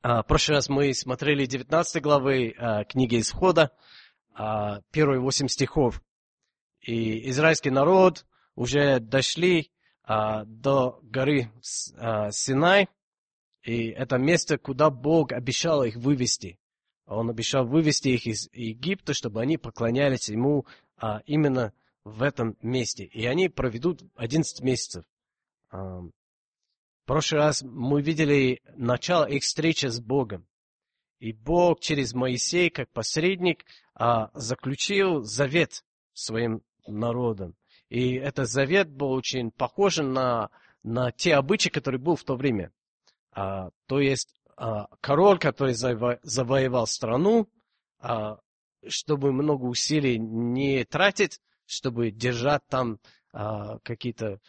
В прошлый раз мы смотрели 19 главы книги Исхода, первые 8 стихов. И израильский народ уже дошли до горы Синай, и это место, куда Бог обещал их вывести. Он обещал вывести их из Египта, чтобы они поклонялись Ему именно в этом месте. И они проведут 11 месяцев. В прошлый раз мы видели начало их встречи с Богом. И Бог через Моисея, как посредник, заключил завет своим народом. И этот завет был очень похож на те обычаи, которые были в то время. То есть король, который завоевал страну, чтобы много усилий не тратить, чтобы держать там какие-то...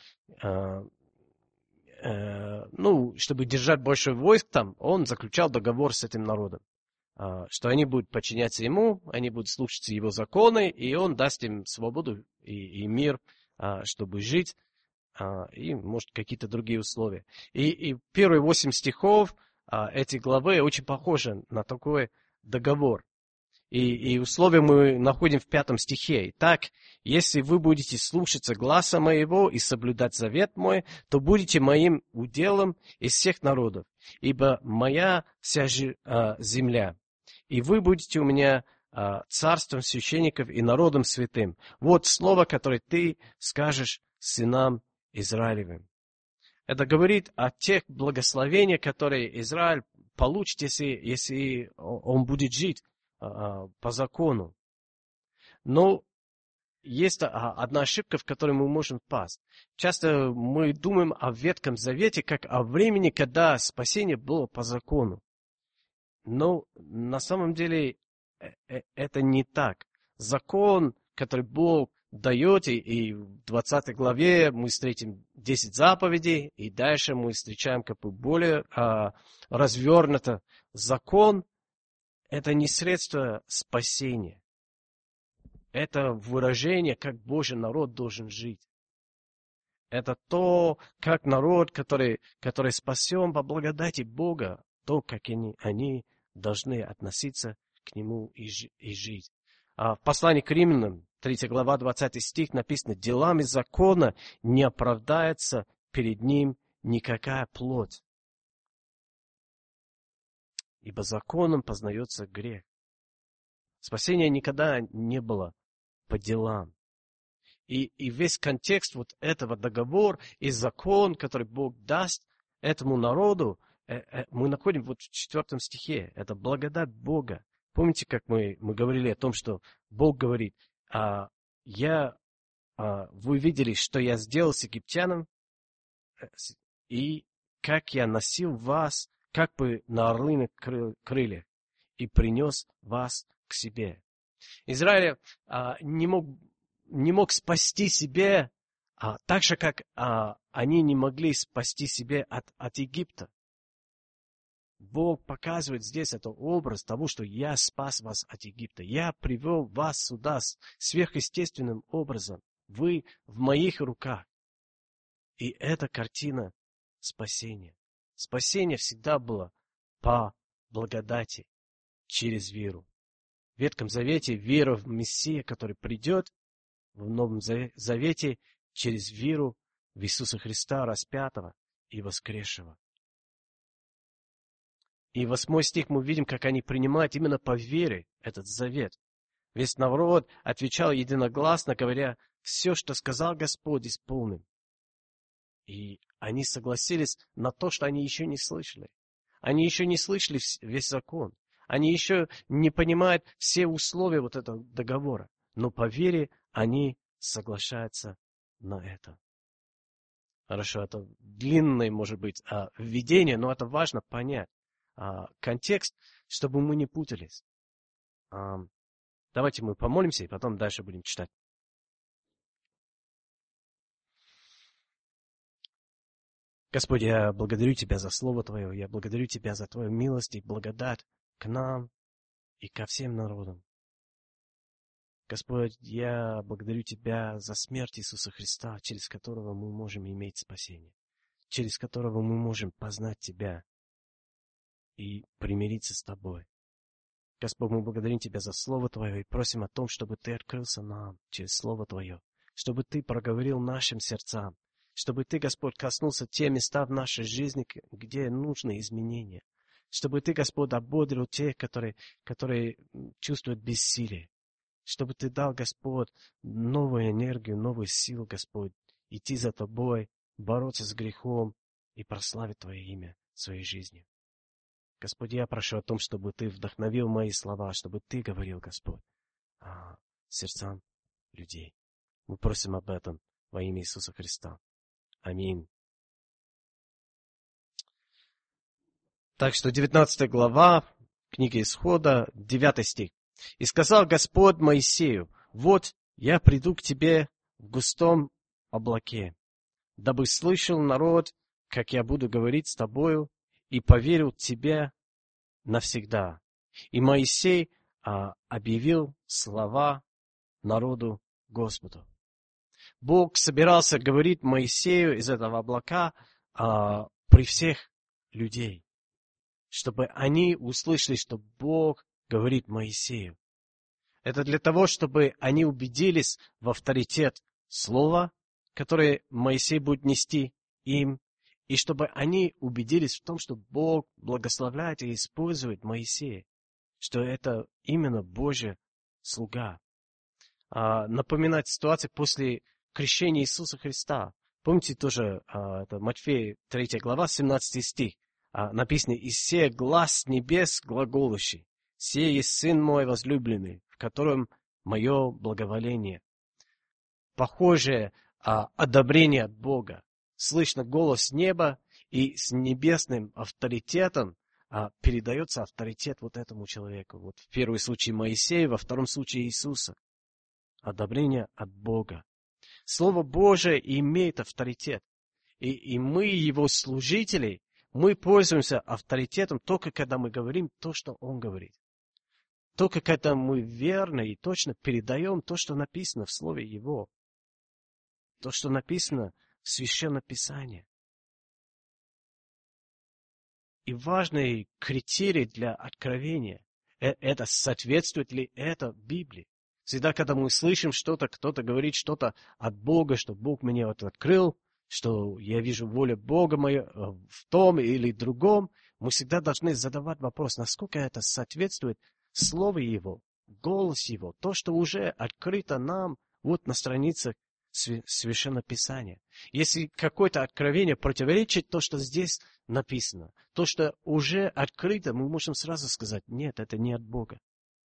чтобы держать больше войск там, он заключал договор с этим народом, что они будут подчиняться ему, они будут слушаться его законы, и он даст им свободу и мир, чтобы жить, и, может, какие-то другие условия. И первые 8 стихов этой главы очень похожи на такой договор. И условия мы находим в 5 стихе. «Итак, если вы будете слушаться гласа моего и соблюдать завет мой, то будете моим уделом из всех народов, ибо моя вся земля, и вы будете у меня царством священников и народом святым». Вот слово, которое ты скажешь сынам Израилевым. Это говорит о тех благословениях, которые Израиль получит, если он будет жить по закону. Но есть одна ошибка, в которой мы можем впасть. Часто мы думаем о Ветхом Завете как о времени, когда спасение было по закону. Но на самом деле это не так. Закон, который Бог дает, и в 20 главе мы встретим 10 заповедей, и дальше мы встречаем как бы более развернуто. Закон — это не средство спасения. Это выражение, как Божий народ должен жить. Это то, как народ, который спасен по благодати Бога, то, как они должны относиться к Нему и жить. В послании к Римлянам, 3 глава, 20 стих написано: «Делами закона не оправдается перед Ним никакая плоть, ибо законом познается грех». Спасения никогда не было по делам. И весь контекст вот этого договора и закон, который Бог даст этому народу, мы находим вот в 4 стихе. Это благодать Бога. Помните, как мы говорили о том, что Бог говорит: вы видели, что я сделал с египтянам, и как я носил вас, как бы на орлиных крыльях, и принес вас к себе. Израиль не мог спасти себя так же, как они не могли спасти себя от Египта. Бог показывает здесь этот образ того, что я спас вас от Египта. Я привел вас сюда сверхъестественным образом. Вы в моих руках. И это картина спасения. Спасение всегда было по благодати, через веру. В Ветхом Завете вера в Мессию, который придет, в Новом Завете через веру в Иисуса Христа, распятого и воскресшего. И 8 стих мы видим, как они принимают именно по вере этот завет. Весь народ отвечал единогласно, говоря: «Все, что сказал Господь, исполним». И они согласились на то, что они еще не слышали. Они еще не слышали весь закон. Они еще не понимают все условия вот этого договора. Но по вере они соглашаются на это. Хорошо, это длинное, может быть, введение, но это важно понять. Контекст, чтобы мы не путались. Давайте мы помолимся, и потом дальше будем читать. Господь, я благодарю Тебя за Слово Твое, я благодарю Тебя за Твою милость и благодать к нам и ко всем народам. Господь, я благодарю Тебя за смерть Иисуса Христа, через которого мы можем иметь спасение, через которого мы можем познать Тебя. и примириться с Тобой. Господь, мы благодарим Тебя за Слово Твое и просим о том, чтобы Ты открылся нам через Слово Твое, чтобы Ты проговорил нашим сердцам, чтобы Ты, Господь, коснулся те места в нашей жизни, где нужны изменения, чтобы Ты, Господь, ободрил тех, которые чувствуют бессилие, чтобы Ты дал, Господь, новую энергию, новую силу, Господь, идти за Тобой, бороться с грехом и прославить Твое имя в своей жизни. Господи, я прошу о том, чтобы Ты вдохновил мои слова, чтобы Ты говорил, Господь, сердцам людей. Мы просим об этом во имя Иисуса Христа. Аминь. Так что 19 глава книги Исхода, 9 стих. «И сказал Господь Моисею, вот я приду к тебе в густом облаке, дабы слышал народ, как я буду говорить с тобою, и поверил тебе навсегда». И Моисей объявил слова народу Господу. Бог собирался говорить Моисею из этого облака при всех людей, чтобы они услышали, что Бог говорит Моисею. Это для того, чтобы они убедились в авторитет слова, которое Моисей будет нести им, и чтобы они убедились в том, что Бог благословляет и использует Моисея, что это именно Божий слуга. Напоминать ситуацию после крещения Иисуса Христа. Помните тоже, это Матфея 3 глава, 17 стих. Написано: «И сея глас небес глаголущий, сей есть Сын мой возлюбленный, в котором мое благоволение». Похожее одобрение от Бога. Слышно голос неба, и с небесным авторитетом передается авторитет вот этому человеку. Вот в первом случае Моисею, во втором случае Иисуса. Одобрение от Бога. Слово Божие имеет авторитет. И мы, его служители, мы пользуемся авторитетом только когда мы говорим то, что Он говорит. Только когда мы верно и точно передаем то, что написано в Слове Его. То, что написано в Священном Писании. И важный критерий для откровения – это соответствует ли это Библии. Всегда, когда мы слышим что-то, кто-то говорит что-то от Бога, что Бог мне вот открыл, что я вижу волю Бога моя в том или другом, мы всегда должны задавать вопрос, насколько это соответствует Слову Его, голос Его, то, что уже открыто нам вот на страницах Священного Писания. Если какое-то откровение противоречит то, что здесь написано, то, что уже открыто, мы можем сразу сказать, нет, это не от Бога.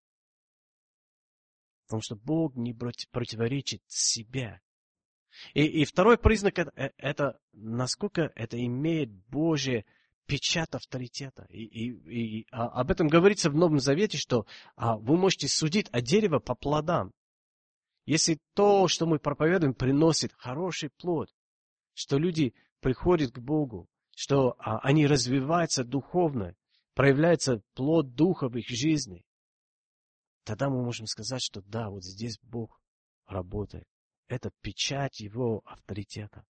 Потому что Бог не противоречит себе. И второй признак это насколько это имеет Божий печать авторитета. И об этом говорится в Новом Завете, что вы можете судить о дереве по плодам. Если то, что мы проповедуем, приносит хороший плод, что люди приходят к Богу, что они развиваются духовно, проявляется плод Духа в их жизни, тогда мы можем сказать, что да, вот здесь Бог работает. Это печать Его авторитета.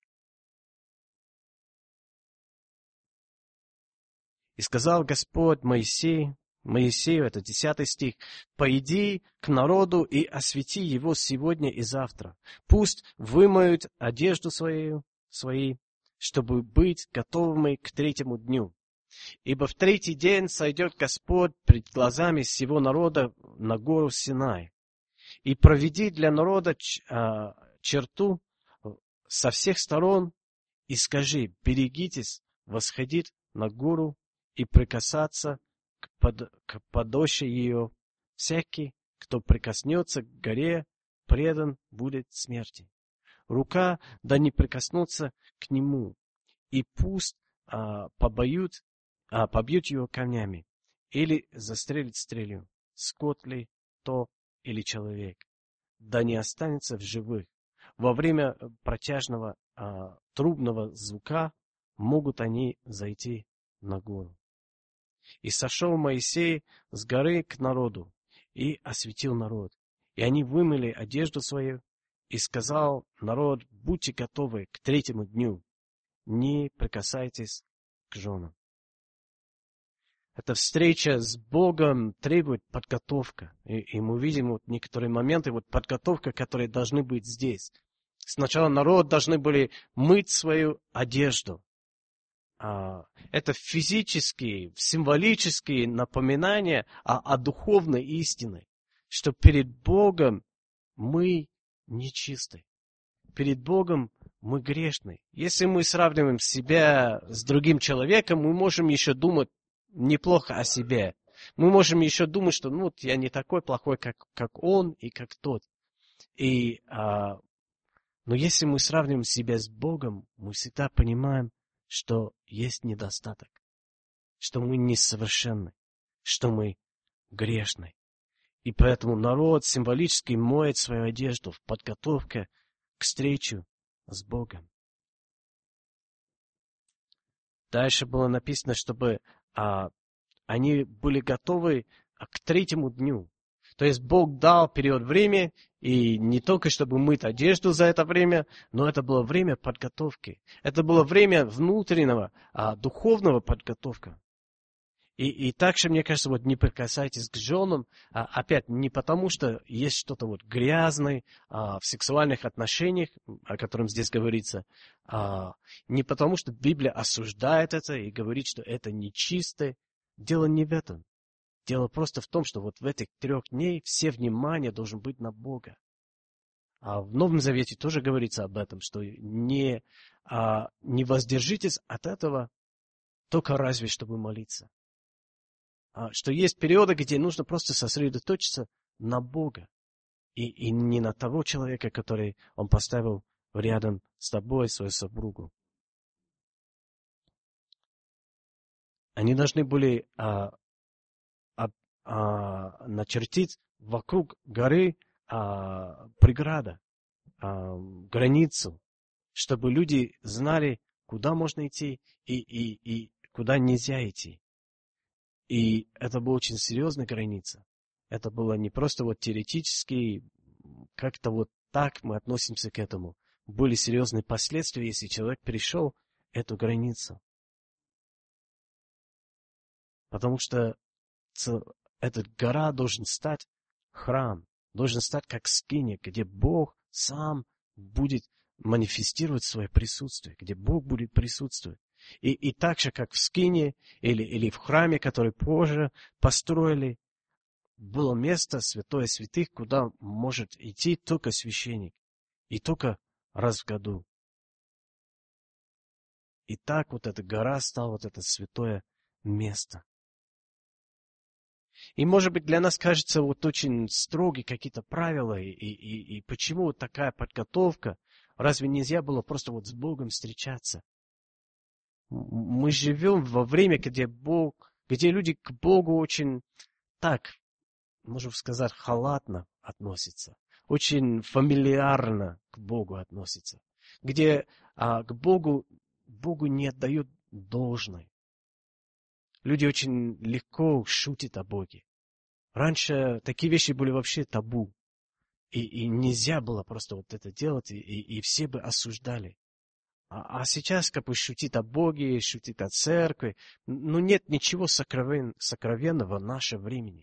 И сказал Господь Моисею, это 10 стих, «Пойди к народу и освети его сегодня и завтра. Пусть вымоют одежду свои, чтобы быть готовыми к 3-му дню. Ибо в 3-й день сойдет Господь пред глазами всего народа на гору Синай. И проведи для народа черту со всех сторон, и скажи, берегитесь восходить на гору и прикасаться к подошве ее. Всякий, кто прикоснется к горе, предан будет смерти. Рука да не прикоснется к нему, и пусть побьют его камнями, или застрелит стрелью, скот ли то или человек, да не останется в живых. Во время протяжного трубного звука могут они зайти на гору. И сошел Моисей с горы к народу, и осветил народ. И они вымыли одежду свою, и сказал народ, будьте готовы к 3-му дню, не прикасайтесь к женам. эта встреча с Богом требует подготовка. И мы видим вот некоторые моменты, вот подготовка, которые должны быть здесь. Сначала народ должны были мыть свою одежду. Это физические, символические напоминания о духовной истине, что перед Богом мы нечисты. Перед Богом мы грешны. Если мы сравниваем себя с другим человеком, мы можем еще думать неплохо о себе. Мы можем еще думать, что я не такой плохой, как он и как тот. Но если мы сравниваем себя с Богом, мы всегда понимаем, что есть недостаток, что мы несовершенны, что мы грешны. И поэтому народ символически моет свою одежду в подготовке к встрече с Богом. Дальше было написано, чтобы они были готовы к третьему дню. То есть Бог дал период времени, и не только чтобы мыть одежду за это время, но это было время подготовки. Это было время внутреннего, духовного подготовки. И также, мне кажется, не прикасайтесь к женам, опять, не потому, что есть что-то грязное в сексуальных отношениях, о котором здесь говорится, не потому, что Библия осуждает это и говорит, что это нечисто. Дело не в этом. Дело просто в том, что в этих 3 дней все внимание должен быть на Бога. В Новом Завете тоже говорится об этом, что не воздержитесь от этого, только разве чтобы молиться. Что есть периоды, где нужно просто сосредоточиться на Бога. И не на того человека, который он поставил рядом с тобой, свою супругу. Они должны были начертить вокруг горы преграда, границу, чтобы люди знали, куда можно идти и куда нельзя идти. И это была очень серьезная граница. Это было не просто теоретически, как-то так мы относимся к этому. Были серьезные последствия, если человек перешел эту границу. Потому что эта гора должен стать храм, должен стать как скиния, где Бог сам будет манифестировать свое присутствие, где Бог будет присутствовать. И так же, как в скине или в храме, который позже построили, было место святое святых, куда может идти только священник, и только раз в году. И так эта гора стала это святое место. И, может быть, для нас кажется очень строгие какие-то правила, и почему такая подготовка? Разве нельзя было просто с Богом встречаться? Мы живем во время, где люди к Богу очень можно сказать, халатно относятся, очень фамильярно к Богу относятся, где к Богу не отдают должное. Люди очень легко шутят о Боге. Раньше такие вещи были вообще табу. И нельзя было просто это делать, и все бы осуждали. А сейчас шутит о Боге, шутит о церкви. Но нет ничего сокровенного в нашем времени.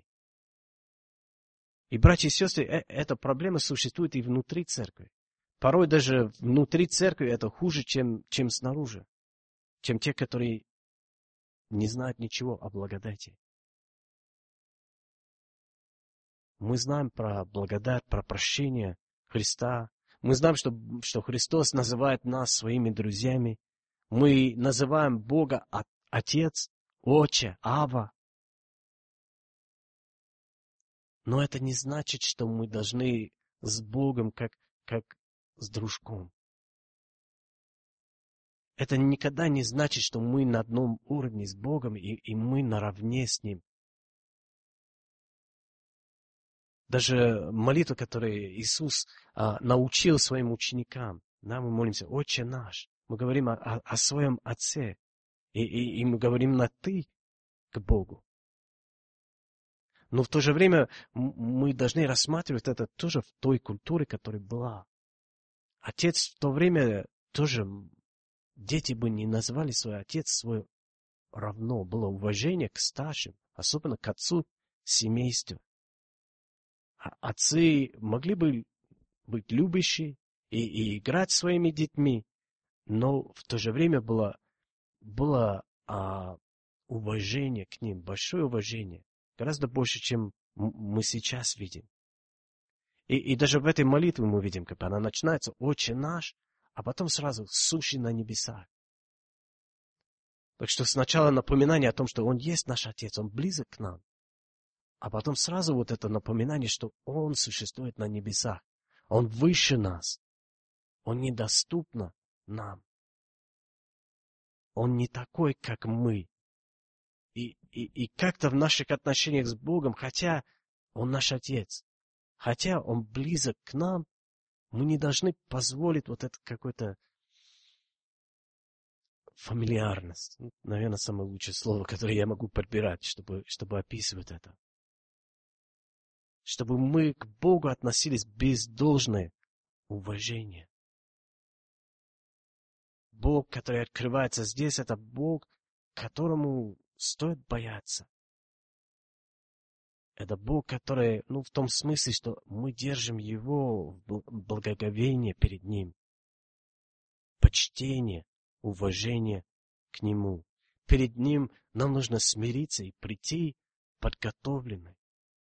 И, братья и сестры, эта проблема существует и внутри церкви. Порой даже внутри церкви это хуже, чем снаружи. Чем те, которые не знают ничего о благодати. Мы знаем про благодать, про прощение Христа. Мы знаем, что Христос называет нас своими друзьями. Мы называем Бога Отец, Отче, Ава. Но это не значит, что мы должны с Богом как с дружком. Это никогда не значит, что мы на одном уровне с Богом, и мы наравне с Ним. Даже молитва, которую Иисус научил своим ученикам, мы молимся «Отче наш». Мы говорим о своем Отце. И мы говорим на «ты» к Богу. Но в то же время мы должны рассматривать это тоже в той культуре, которая была. Отец в то время тоже, дети бы не назвали свой отец свой равно, было уважение к старшим, особенно к отцу семейства. Отцы могли бы быть любящие и играть с своими детьми, но в то же время было уважение к ним, большое уважение, гораздо больше, чем мы сейчас видим. И даже в этой молитве мы видим, как она начинается «Отче наш», а потом сразу «Сущий на небесах». Так что сначала напоминание о том, что Он есть наш Отец, Он близок к нам, а потом сразу вот это напоминание, что Он существует на небесах, Он выше нас, Он недоступен нам, Он не такой, как мы. И как-то в наших отношениях с Богом, хотя Он наш Отец, хотя Он близок к нам, мы не должны позволить вот это какое-то фамильярность. Наверное, самое лучшее слово, которое я могу подбирать, чтобы описывать это. Чтобы мы к Богу относились без должного уважения. Бог, который открывается здесь, это Бог, которому стоит бояться. Это Бог, который, в том смысле, что мы держим Его в благоговении перед Ним. Почтение, уважение к Нему. Перед Ним нам нужно смириться и прийти подготовлены.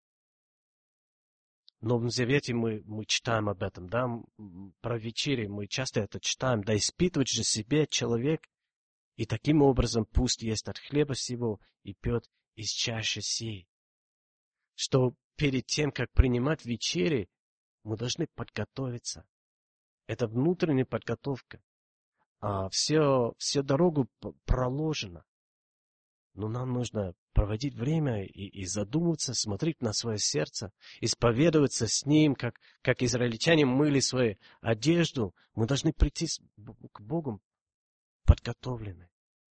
В Новом Завете мы читаем об этом, да, про вечери мы часто это читаем, да испытывать же себе человек, и таким образом пусть ест от хлеба сего и пьет из чаши сей. Что перед тем, как принимать вечери, мы должны подготовиться. Это внутренняя подготовка. Все дорогу проложено. Но нам нужно проводить время и задумываться, смотреть на свое сердце, исповедоваться с Ним, как израильтяне мыли свою одежду. Мы должны прийти к Богу подготовлены.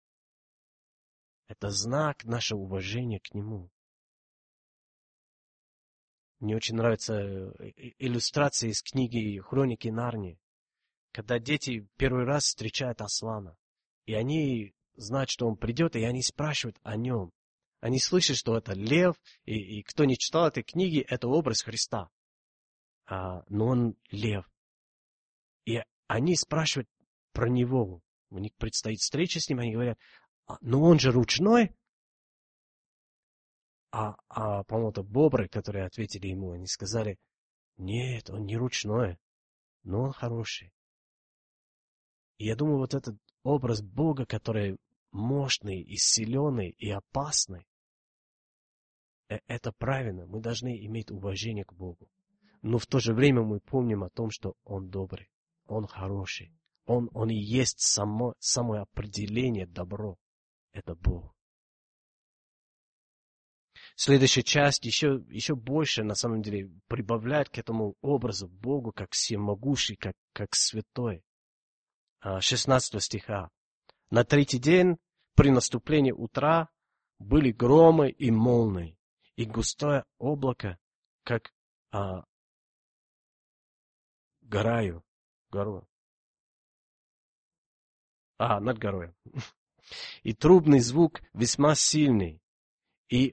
Это знак нашего уважения к Нему. Мне очень нравятся иллюстрации из книги «Хроники Нарнии», когда дети первый раз встречают Аслана, и они знают, что он придет, и они спрашивают о нем. Они слышат, что это лев, и кто не читал этой книги, это образ Христа. Но он лев. И они спрашивают про него. У них предстоит встреча с ним, они говорят, но он же ручной. По-моему, это бобры, которые ответили ему, они сказали, нет, он не ручной, но он хороший. И я думаю, вот этот образ Бога, который мощный, и сильный, и опасный, это правильно, мы должны иметь уважение к Богу. Но в то же время мы помним о том, что Он добрый, Он хороший, Он и есть самое определение добро. Это Бог. Следующая часть еще больше, на самом деле, прибавляет к этому образу Богу как всемогущий, как святой. 16 стиха. На третий день, при наступлении утра, были громы и молнии, и густое облако, как горою. Над горой. И трубный звук весьма сильный, и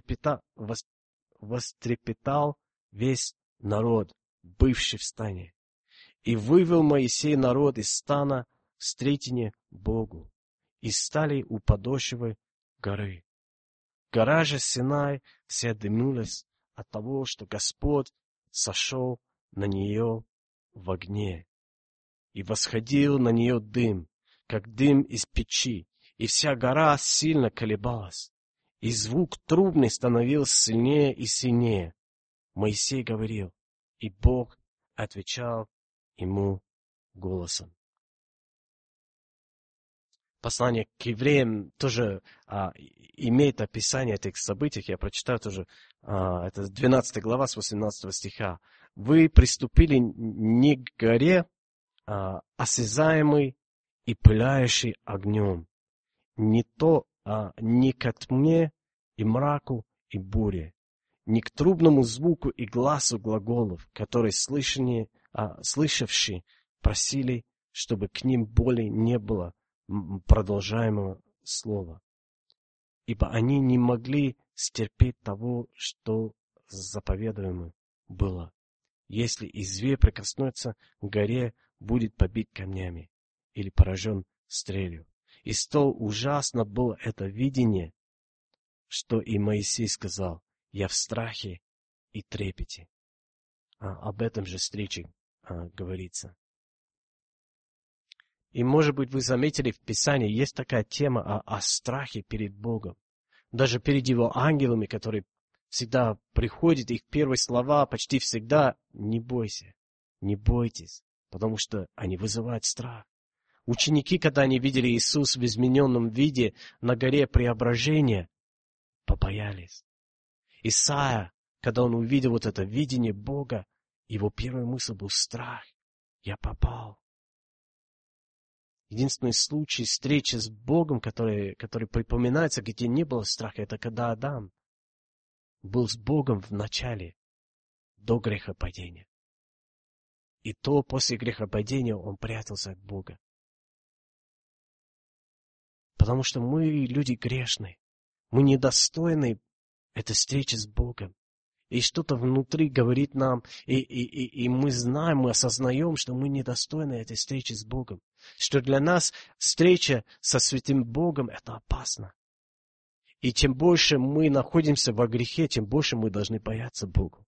вострепетал весь народ, бывший в стане. И вывел Моисей народ из стана в встретине Богу, и стали у подошвы горы. Гора же Синай вся дымилась от того, что Господь сошел на нее в огне, и восходил на нее дым, как дым из печи, и вся гора сильно колебалась, и звук трубный становился сильнее и сильнее. Моисей говорил, и Бог отвечал ему голосом. Послание к евреям тоже имеет описание этих событий. Я прочитаю тоже, это 12 глава с 18 стиха. Вы приступили не к горе, осязаемой и пыляющей огнем, не к тьме и мраку и буре, не к трубному звуку и гласу глаголов, которые слышавшие просили, чтобы к ним более не было продолжаемого слова. ибо они не могли стерпеть того, что заповедуемо было. Если и зверь прикоснется к горе, будет побит камнями или поражен стрелью. И столь ужасно было это видение, что и Моисей сказал: «Я в страхе и трепете». Об этом же встрече говорится. И, может быть, вы заметили, в Писании есть такая тема о страхе перед Богом. Даже перед Его ангелами, которые всегда приходят, их первые слова почти всегда: «Не бойся, не бойтесь», потому что они вызывают страх. Ученики, когда они видели Иисуса в измененном виде на горе Преображения, побоялись. Исайя, когда он увидел вот это видение Бога, его первая мысль был страх. Я попал. Единственный случай встречи с Богом, который припоминается, где не было страха, это когда Адам был с Богом в начале, до грехопадения. И то после грехопадения он прятался от Бога. Потому что мы люди грешные. Мы недостойны этой встречи с Богом. И что-то внутри говорит нам, и мы знаем, мы осознаем, что мы недостойны этой встречи с Богом. Что для нас встреча со святым Богом — это опасно. И чем больше мы находимся во грехе, тем больше мы должны бояться Бога.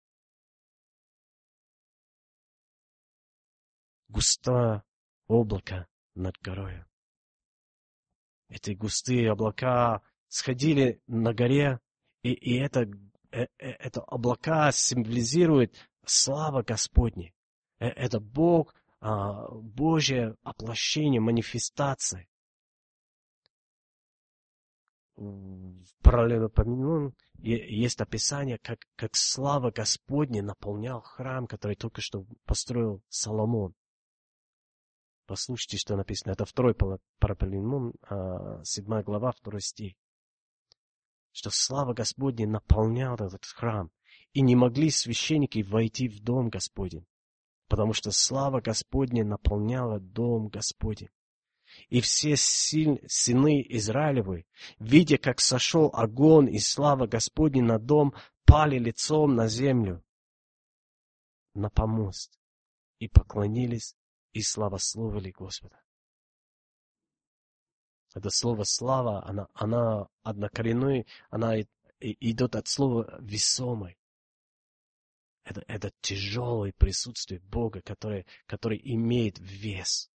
Густое облако над горой. Эти густые облака сходили на горе, и это облака символизирует слава Господня. Это Бог, Божье воплощение, манифестация. В Паралелопоменон есть описание, как слава Господня наполнял храм, который только что построил Соломон. Послушайте, что написано. Это 2 Паралелопоменон, 7 глава, 2 стих. Что слава Господня наполняла этот храм, и не могли священники войти в дом Господень, потому что слава Господня наполняла дом Господень. И все сыны Израилевы, видя, как сошел огонь и слава Господня на дом, пали лицом на землю, на помост, и поклонились, и славословили Господа. Это слово «слава», она однокоренная, она идет от слова «весомый». Это тяжелое присутствие Бога, которое имеет вес.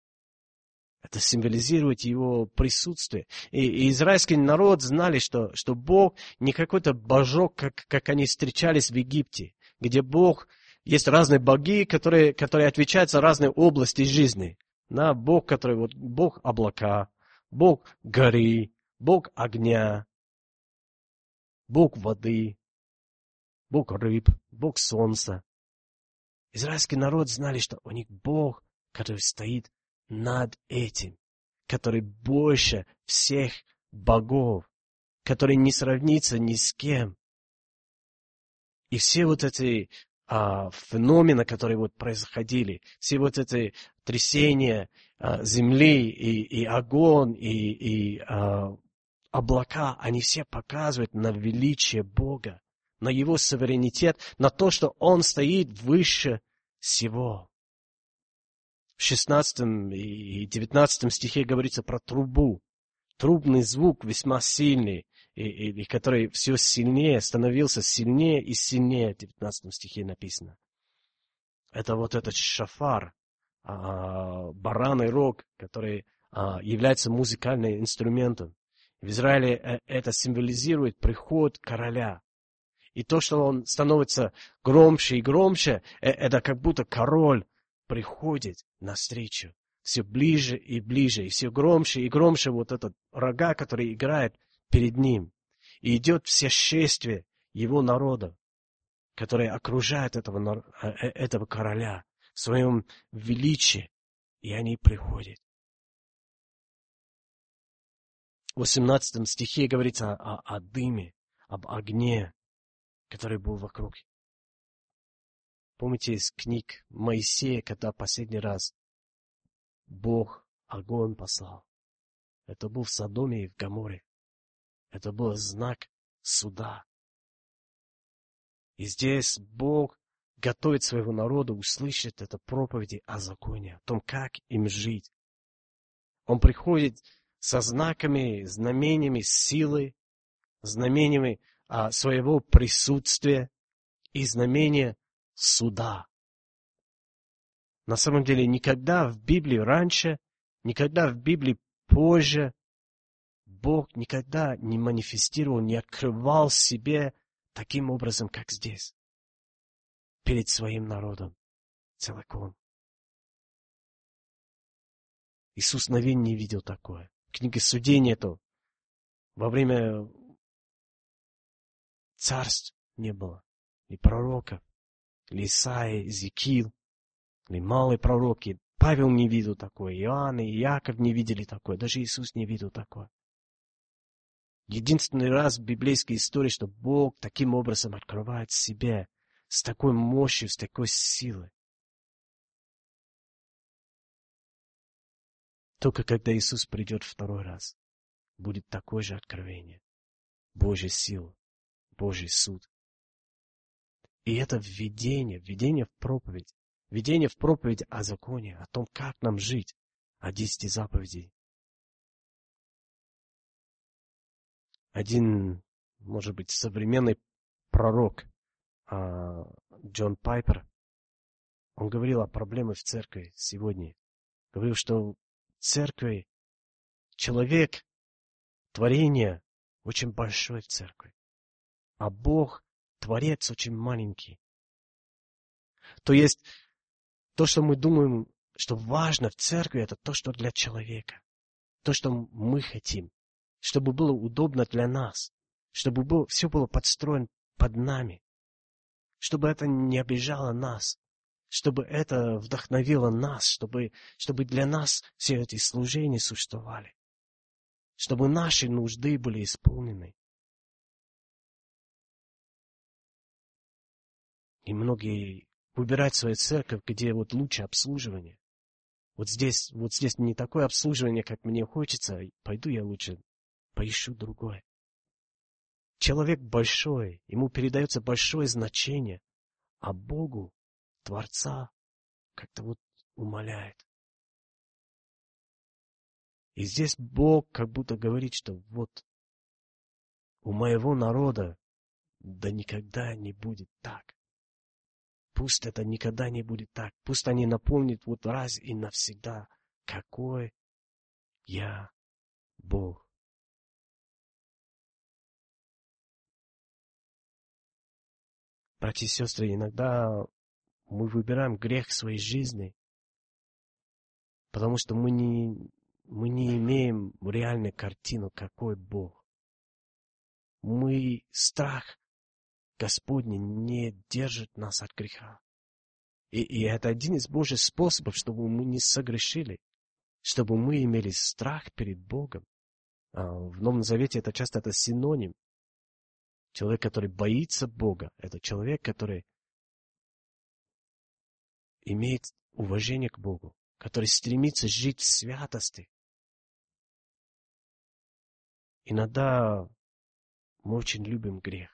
Это символизирует Его присутствие. И израильский народ знали, что Бог не какой-то божок, как они встречались в Египте, где Бог, есть разные боги, которые отвечают за разные области жизни. Бог, Бог облака, Бог горы, Бог огня, Бог воды, Бог рыб, Бог солнца. Израильский народ знали, что у них Бог, который стоит над этим, который больше всех богов, который не сравнится ни с кем. И все вот эти феномены, которые происходили, все вот эти трясения земли и огонь, и облака, они все показывают на величие Бога, на Его суверенитет, на то, что Он стоит выше всего. В 16 и 19 стихе говорится про трубу. Трубный звук весьма сильный, и который все сильнее, становился сильнее и сильнее, в 19 стихе написано. Это вот этот шафар, бараний рог, который является музыкальным инструментом. В Израиле это символизирует приход короля. И то, что он становится громче и громче, это как будто король приходит навстречу. Все ближе и ближе, и все громче и громче вот этот рога, который играет перед ним. И идет все шествие его народа, которое окружает этого короля в своем величии, и они приходят. В 18 стихе говорится о дыме, об огне, который был вокруг. Помните из книг Моисея, когда последний раз Бог огонь послал? Это был в Содоме и в Гоморе. Это был знак суда. И здесь Бог готовит своего народа услышать это проповеди о законе, о том, как им жить. Он приходит со знаками, знамениями силы, знамениями своего присутствия и знамения суда. На самом деле, никогда в Библии раньше, никогда в Библии позже Бог никогда не манифестировал, не открывал себе таким образом, как здесь, перед своим народом целиком. Иисус навек не видел такое. В книге Судей нету. Во время царств не было ни пророков, ни Исаия, Иезекииль, ни малые пророки. Павел не видел такое, Иоанн и Иаков не видели такое, даже Иисус не видел такое. Единственный раз в библейской истории, что Бог таким образом открывает себе с такой мощью, с такой силой. Только когда Иисус придет второй раз, будет такое же откровение. Божья сила, Божий суд. И это введение в проповедь. Введение в проповедь о законе, о том, как нам жить, о 10 заповедей. Один, может быть, современный пророк Джон Пайпер, он говорил о проблемах в церкви сегодня. Говорил, что в церкви человек, творение очень большое в церкви, а Бог, Творец, очень маленький. То есть, то, что мы думаем, что важно в церкви, это то, что для человека. То, что мы хотим. Чтобы было удобно для нас. Чтобы все было подстроено под нами. Чтобы это не обижало нас. Чтобы это вдохновило нас. Чтобы для нас все эти служения существовали. Чтобы наши нужды были исполнены. И многие выбирают свою церковь, где вот лучше обслуживание. Вот здесь не такое обслуживание, как мне хочется. Пойду я лучше поищу другое. Человек большой, ему передается большое значение, а Богу, Творца, как-то вот умаляет. И здесь Бог как будто говорит, что вот у моего народа да никогда не будет так. Пусть это никогда не будет так. Пусть они напомнят вот раз и навсегда, какой я Бог. Братья и сестры, иногда мы выбираем грех в своей жизни, потому что мы не имеем реальной картину, какой Бог. Страх Господний не держит нас от греха. И это один из Божьих способов, чтобы мы не согрешили, чтобы мы имели страх перед Богом. В Новом Завете это часто синоним. Человек, который боится Бога, это человек, который имеет уважение к Богу, который стремится жить в святости. Иногда мы очень любим грех.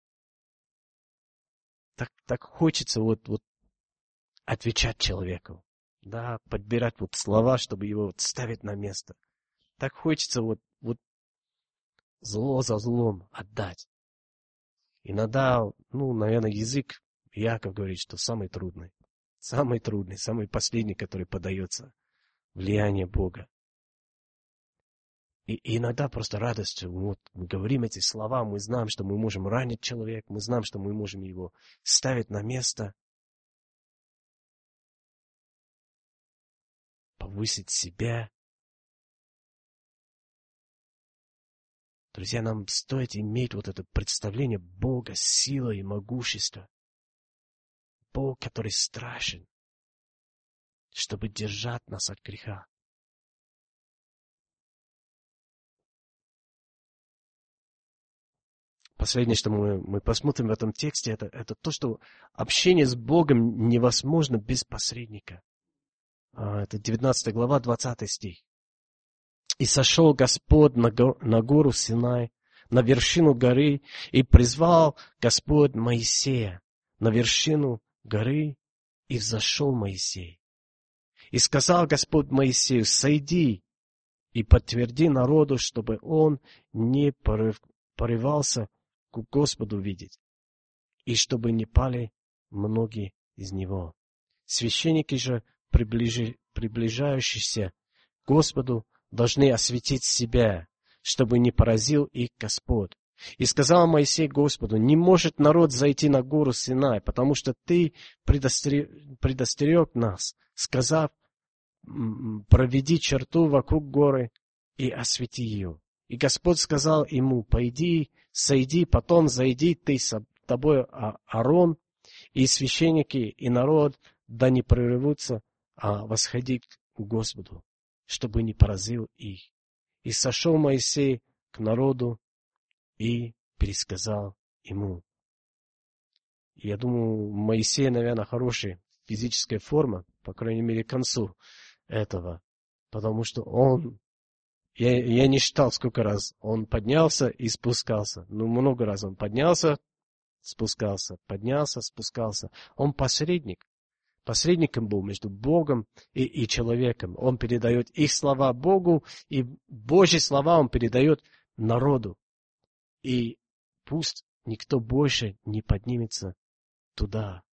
Так хочется вот отвечать человеку, да, подбирать вот слова, чтобы его ставить на место. Так хочется вот зло за злом отдать. Иногда, наверное, язык, Иаков говорит, что самый трудный, самый последний, который поддается влиянию Бога. И иногда просто радостью, мы говорим эти слова, мы знаем, что мы можем ранить человека, мы знаем, что мы можем его ставить на место, повысить себя. Друзья, нам стоит иметь вот это представление Бога, силы и могущества. Бог, который страшен, чтобы держать нас от греха. Последнее, что мы посмотрим в этом тексте, это то, что общение с Богом невозможно без посредника. Это 19 глава, 20 стих. «И сошел Господь на гору Синай, на вершину горы, и призвал Господь Моисея на вершину горы, и взошел Моисей. И сказал Господь Моисею: сойди и подтверди народу, чтобы он не порывался к Господу видеть, и чтобы не пали многие из него. Священники же, приближающиеся к Господу, должны осветить себя, чтобы не поразил их Господь. И сказал Моисей Господу: не может народ зайти на гору Синай, потому что ты предостерег нас, сказав: проведи черту вокруг горы и освети ее. И Господь сказал ему: пойди, сойди, потом зайди ты с тобой, Аарон, и священники, и народ, да не прервутся, а восходи к Господу, чтобы не поразил их. И сошел Моисей к народу и пересказал ему. Я думаю, Моисей, наверное, хорошая физическая форма, по крайней мере, к концу этого, потому что он, я не считал, сколько раз он поднялся и спускался, но много раз он поднялся, спускался, поднялся, спускался. Он посредник. Посредником был между Богом и человеком. Он передает их слова Богу, и Божьи слова он передает народу. И пусть никто больше не поднимется туда.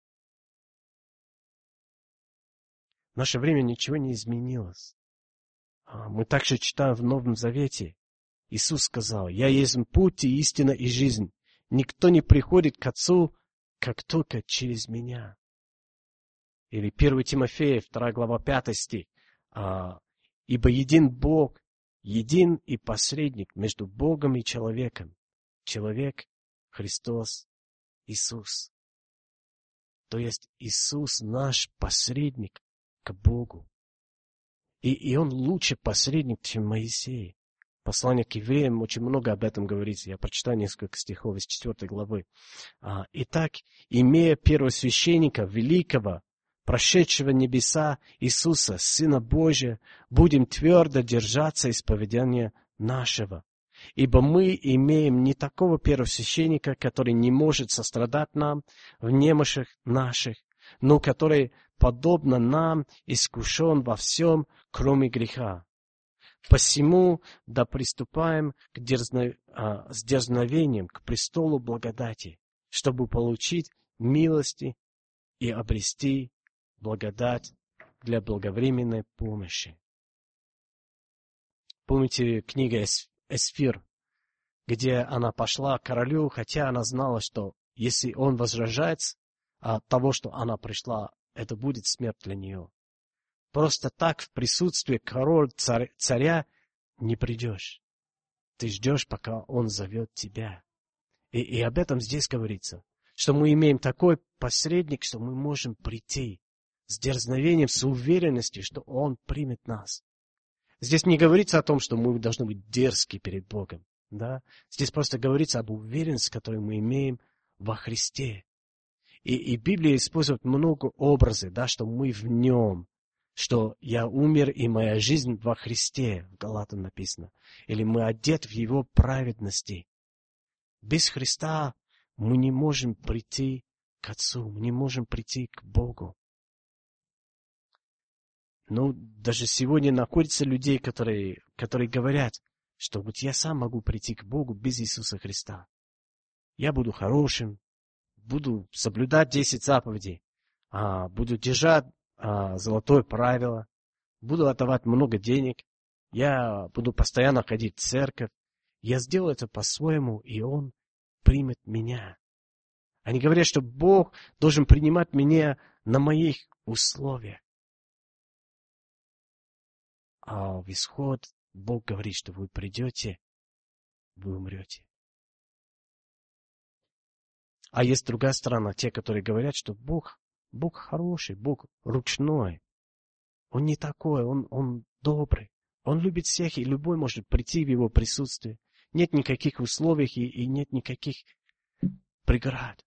В наше время ничего не изменилось. Мы также читаем в Новом Завете. Иисус сказал: «Я есть путь и истина и жизнь. Никто не приходит к Отцу, как только через меня». Или 1 Тимофея, 2 глава, 5 стих. «Ибо един Бог, един и посредник между Богом и человеком. Человек — Христос Иисус». То есть Иисус наш посредник к Богу. И Он лучший посредник, чем Моисей. Послание к евреям очень много об этом говорится. Я прочитаю несколько стихов из 4 главы. «Итак, имея первосвященника великого, прошедшего небеса Иисуса, Сына Божия, будем твердо держаться исповедания нашего. Ибо мы имеем не такого первосвященника, который не может сострадать нам в немощах наших, но который, подобно нам, искушен во всем, кроме греха. Посему да приступаем с дерзновением к престолу благодати, чтобы получить милости и обрести благодать для благовременной помощи». Помните книгу Эсфир, где она пошла к королю, хотя она знала, что если он возражает от того, что она пришла, это будет смерть для нее. Просто так в присутствии царя не придешь. Ты ждешь, пока он зовет тебя. И об этом здесь говорится, что мы имеем такой посредник, что мы можем прийти с дерзновением, с уверенностью, что он примет нас. Здесь не говорится о том, что мы должны быть дерзки перед Богом. Да? Здесь просто говорится об уверенности, которую мы имеем во Христе. И Библия использует много образов, да, что мы в Нем, что я умер, и моя жизнь во Христе, в Галатам написано. Или мы одеты в Его праведности. Без Христа мы не можем прийти к Отцу, мы не можем прийти к Богу. Но даже сегодня находятся люди, которые говорят, что вот я сам могу прийти к Богу без Иисуса Христа. Я буду хорошим, буду соблюдать 10 заповедей, буду держать золотое правило, буду отдавать много денег, я буду постоянно ходить в церковь. Я сделаю это по-своему, и Он примет меня. Они говорят, что Бог должен принимать меня на моих условиях. А в исход Бог говорит, что вы придете, вы умрете. А есть другая сторона, те, которые говорят, что Бог хороший, Бог ручной. Он не такой, он добрый. Он любит всех, и любой может прийти в Его присутствие. Нет никаких условий и нет никаких преград.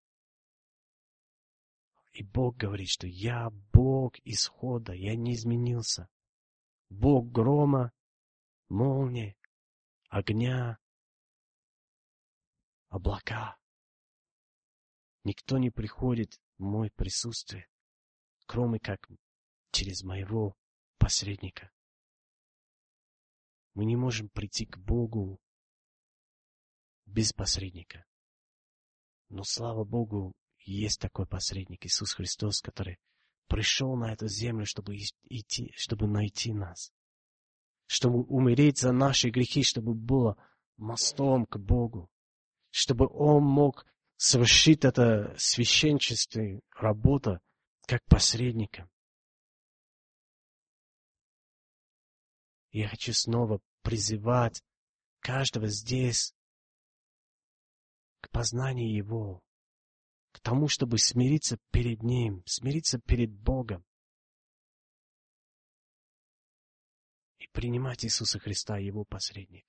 И Бог говорит, что я Бог исхода, я не изменился. Бог грома, молнии, огня, облака. Никто не приходит в мое присутствие, кроме как через моего посредника. Мы не можем прийти к Богу без посредника. Но слава Богу, есть такой посредник, Иисус Христос, который пришел на эту землю, чтобы найти нас, чтобы умереть за наши грехи, чтобы было мостом к Богу, чтобы Он мог совершить это священническую работу как посредником. Я хочу снова призывать каждого здесь к познанию Его, к тому, чтобы смириться перед Ним, смириться перед Богом и принимать Иисуса Христа, Его посредник.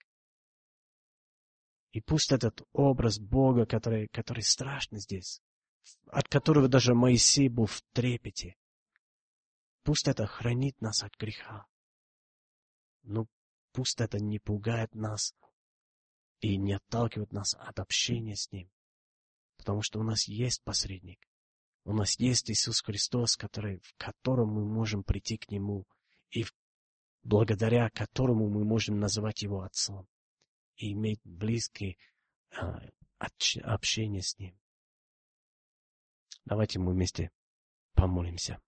И пусть этот образ Бога, который страшный здесь, от которого даже Моисей был в трепете, пусть это хранит нас от греха. Но пусть это не пугает нас и не отталкивает нас от общения с Ним. Потому что у нас есть посредник. У нас есть Иисус Христос, в котором мы можем прийти к Нему, и благодаря которому мы можем называть Его Отцом и иметь близкое общение с Ним. Давайте мы вместе помолимся.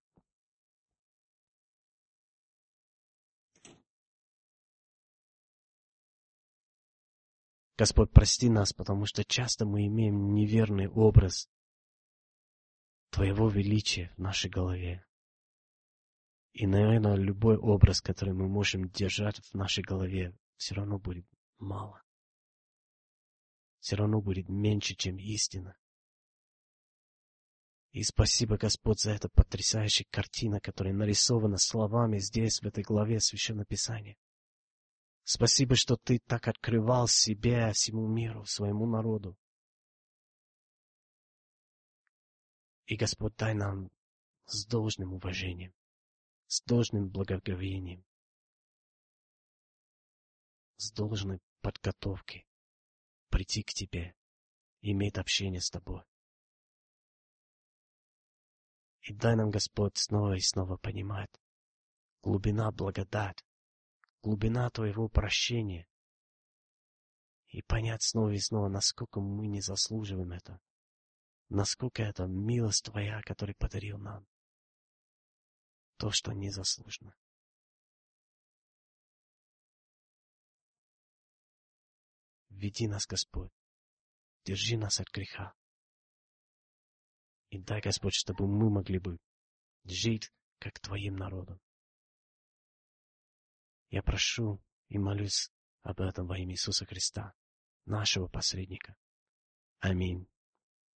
Господь, прости нас, потому что часто мы имеем неверный образ Твоего величия в нашей голове. И, наверное, любой образ, который мы можем держать в нашей голове, все равно будет мало. Все равно будет меньше, чем истина. И спасибо, Господь, за эту потрясающую картину, которая нарисована словами здесь, в этой главе Священного Писания. Спасибо, что Ты так открывал себя всему миру, своему народу. И, Господь, дай нам с должным уважением, с должным благоговением, с должной подготовкой прийти к Тебе, иметь общение с Тобой. И дай нам, Господь, снова и снова понимать глубина благодати, глубина Твоего прощения, и понять снова и снова, насколько мы не заслуживаем это, насколько это милость Твоя, которую подарил нам, то, что незаслуженно. Веди нас, Господь, держи нас от греха. И дай, Господь, чтобы мы могли бы жить, как Твоим народом. Я прошу и молюсь об этом во имя Иисуса Христа, нашего посредника. Аминь.